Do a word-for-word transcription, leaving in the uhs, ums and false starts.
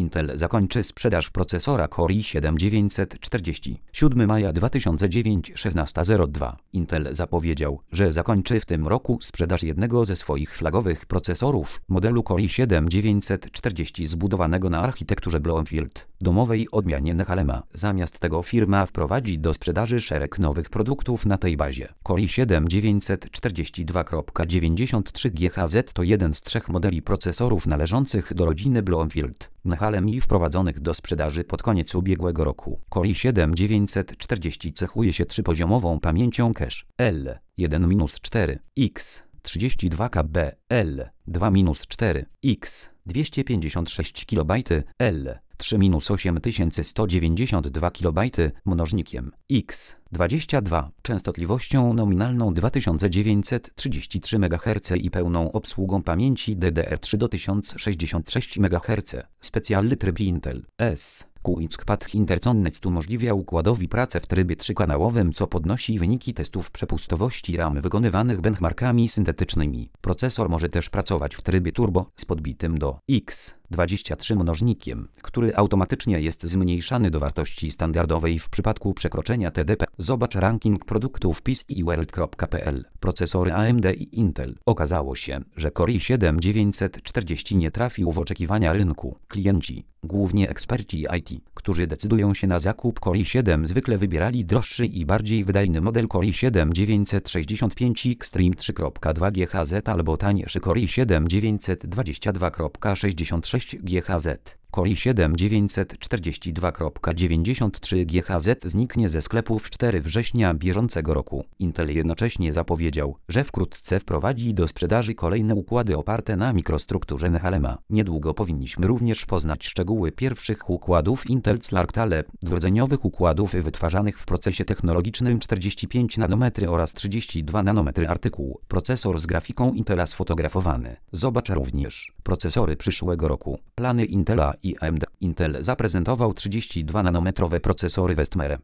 Intel zakończy sprzedaż procesora Core i siedem dziewięćset czterdzieści. siódmego maja dwa tysiące dziewięć szesnaście zero dwa. Intel zapowiedział, że zakończy w tym roku sprzedaż jednego ze swoich flagowych procesorów, modelu Core i siedem dziewięćset czterdzieści zbudowanego na architekturze Bloomfield, domowej odmianie Nehalema. Zamiast tego firma wprowadzi do sprzedaży szereg nowych produktów na tej bazie. Core i siedem dziewięćset czterdzieści dwa dziewięćdziesiąt trzy G H Z to jeden z trzech modeli procesorów należących do rodziny Bloomfield, Nehalem i wprowadzonych do sprzedaży pod koniec ubiegłego roku. Core i siedem dziewięćset czterdzieści cechuje się trzypoziomową pamięcią cache L jeden cztery X trzydzieści dwa kilobyty, L dwa cztery X dwieście pięćdziesiąt sześć kilobajtów, L trzy osiem tysięcy sto dziewięćdziesiąt dwa kilobajty, mnożnikiem X dwadzieścia dwa, częstotliwością nominalną dwa tysiące dziewięćset trzydzieści trzy megahercy i pełną obsługą pamięci D D R trzy do tysiąc sześćdziesiąt sześć megahercy. Specjalny tryb Intel S Q X Path Interconnect umożliwia układowi pracę w trybie trzykanałowym, co podnosi wyniki testów przepustowości RAM wykonywanych benchmarkami syntetycznymi. Procesor może też pracować w trybie turbo z podbitym do X dwadzieścia trzy mnożnikiem, który automatycznie jest zmniejszany do wartości standardowej w przypadku przekroczenia T D P. Zobacz ranking produktów P C I World kropka p l. Procesory A M D i Intel. Okazało się, że Core i siedem dziewięćset czterdzieści nie trafił w oczekiwania rynku. Klienci, głównie eksperci I T, którzy decydują się na zakup Core i siedem, zwykle wybierali droższy i bardziej wydajny model Core i siedem dziewięćset sześćdziesiąt pięć Extreme trzy dwa G H Z albo tańszy Core i siedem dziewięćset dwadzieścia dwa sześćdziesiąt sześć G H Z. Core i siedem dziewięćset czterdzieści dwa dziewięćdziesiąt trzy G H Z zniknie ze sklepów czwartego września bieżącego roku. Intel jednocześnie zapowiedział, że wkrótce wprowadzi do sprzedaży kolejne układy oparte na mikrostrukturze Nehalema. Niedługo powinniśmy również poznać szczegóły pierwszych układów Intel Clarktale, dwurdzeniowych układów wytwarzanych w procesie technologicznym czterdzieści pięć nanometrów oraz trzydzieści dwa nanometry. Artykuł. Procesor z grafiką Intela sfotografowany. Zobacz również procesory przyszłego roku. Plany Intela i A M D. Intel zaprezentował trzydzieści dwa nanometrowe procesory Westmere.